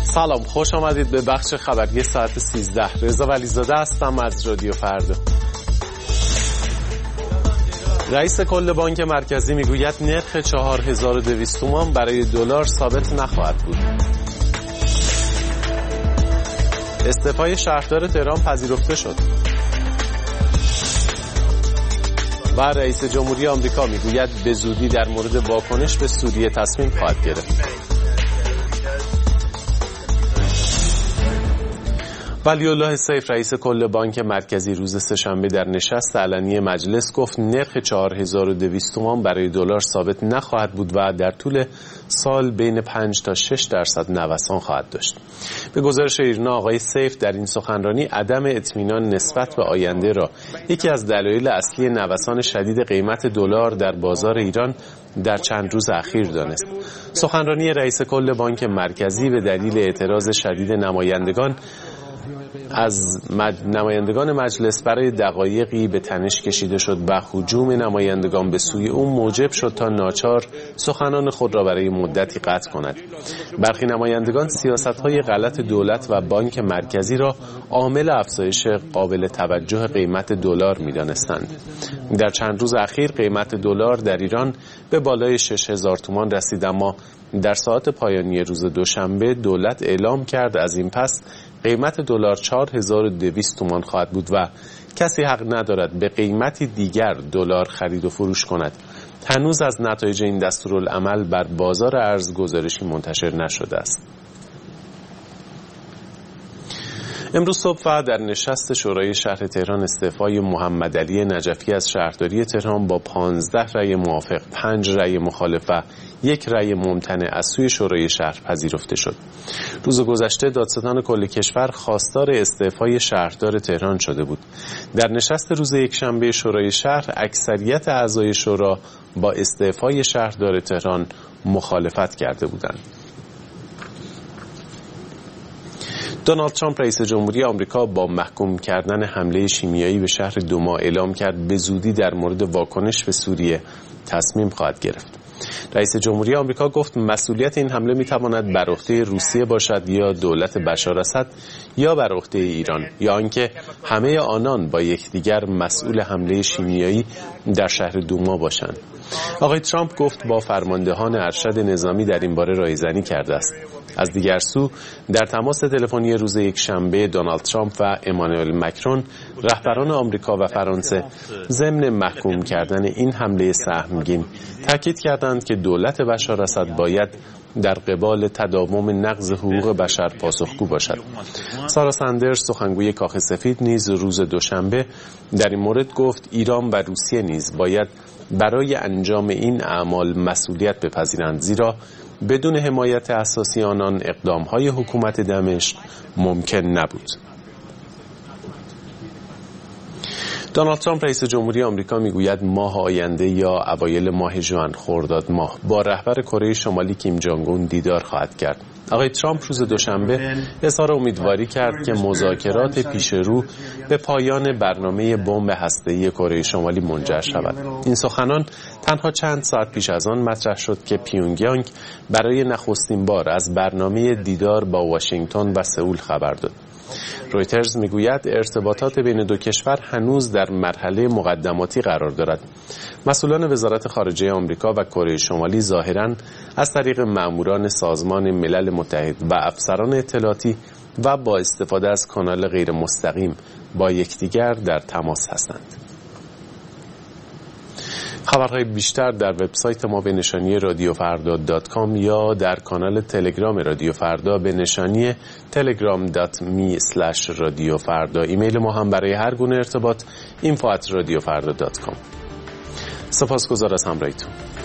سلام، خوش آمدید به بخش خبری ساعت 13. رضا ولیزاده هستم از رادیو فردا. رئیس کل بانک مرکزی میگوید نرخ 4200 تومان برای دلار ثابت نخواهد بود. استعفای شهردار تهران پذیرفته شد. و رئیس جمهوری آمریکا میگوید به زودی در مورد واکنش به سوریه تصمیم خواهد گرفت. ولی‌الله سیف رئیس کل بانک مرکزی روز سه‌شنبه در نشست علنی مجلس گفت نرخ 4200 تومان برای دلار ثابت نخواهد بود و در طول سال بین 5 تا 6% نوسان خواهد داشت. به گزارش ایرنا آقای سیف در این سخنرانی عدم اطمینان نسبت به آینده را یکی از دلایل اصلی نوسان شدید قیمت دلار در بازار ایران در چند روز اخیر دانست. سخنرانی رئیس کل بانک مرکزی به دلیل اعتراض شدید نمایندگان مجلس برای دقایقی به تنش کشیده شد و هجوم نمایندگان به سوی او موجب شد تا ناچار سخنان خود را برای مدتی قطع کند. برخی نمایندگان سیاست‌های غلط دولت و بانک مرکزی را عامل افزایش قابل توجه قیمت دلار می‌دانستند. در چند روز اخیر قیمت دلار در ایران به بالای 6000 تومان رسید، اما در ساعات پایانی روز دوشنبه دولت اعلام کرد از این پس قیمت دلار 4200 تومان خواهد بود و کسی حق ندارد به قیمتی دیگر دلار خرید و فروش کند. هنوز از نتایج این دستورالعمل بر بازار ارز گزارشی منتشر نشده است. امروز صبح در نشست شورای شهر تهران استعفای محمدعلی نجفی از شهرداری تهران با 15 رأی موافق، 5 رأی مخالف و 1 رأی ممتنع از سوی شورای شهر پذیرفته شد. روز گذشته دادستان کل کشور خواستار استعفای شهردار تهران شده بود. در نشست روز یکشنبه شورای شهر اکثریت اعضای شورا با استعفای شهردار تهران مخالفت کرده بودند. دونالد ترامپ رئیس جمهوری آمریکا با محکوم کردن حمله شیمیایی به شهر دوما اعلام کرد به زودی در مورد واکنش به سوریه تصمیم خواهد گرفت. رئیس جمهوری آمریکا گفت مسئولیت این حمله میتواند بر عهده روسیه باشد یا دولت بشار اسد یا بر عهده ایران، یا آنکه همه آنان با یکدیگر مسئول حمله شیمیایی در شهر دوما باشند. آقای ترامپ گفت با فرماندهان ارشد نظامی در این باره رایزنی کرده است. از دیگر سو در تماس تلفنی روز یکشنبه دونالد ترامپ و امانوئل مکرون رهبران آمریکا و فرانسه ضمن محکوم کردن این حمله سهمگین تاکید کردند که دولت بشار اسد باید در قبال تداوم نقض حقوق بشر پاسخگو باشد. سارا سندرز سخنگوی کاخ سفید نیز روز دوشنبه در این مورد گفت ایران و روسیه نیز باید برای انجام این اعمال مسئولیت بپذیرند، زیرا بدون حمایت اساسی آنان اقدام‌های حکومت دمشق ممکن نبود. دونالد ترامپ رئیس جمهوری آمریکا میگوید ماه آینده یا اوایل ماه ژوئن خرداد ماه با رهبر کره شمالی کیم جونگ اون دیدار خواهد کرد. آقای ترامپ روز دوشنبه اظهار امیدواری کرد که مذاکرات پیش رو به پایان برنامه بمب هسته‌ای کره شمالی منجر شود. این سخنان تنها چند ساعت پیش از آن مطرح شد که پیونگیانگ برای نخستین بار از برنامه دیدار با واشنگتن و سئول خبر داد. رویترز میگوید ارتباطات بین دو کشور هنوز در مرحله مقدماتی قرار دارد. مسئولان وزارت خارجه آمریکا و کره شمالی ظاهراً از طریق ماموران سازمان ملل متحد و افسران اطلاعاتی و با استفاده از کانال غیر مستقیم با یکدیگر در تماس هستند. خبرهای بیشتر در وبسایت ما به نشانی radiofrda.com یا در کانال تلگرام رادیو فردا به نشانی telegram.me/radiofarda. ایمیل ما هم برای هر گونه ارتباط info@radiofrda.com. سپاسگزار از همراهیتون.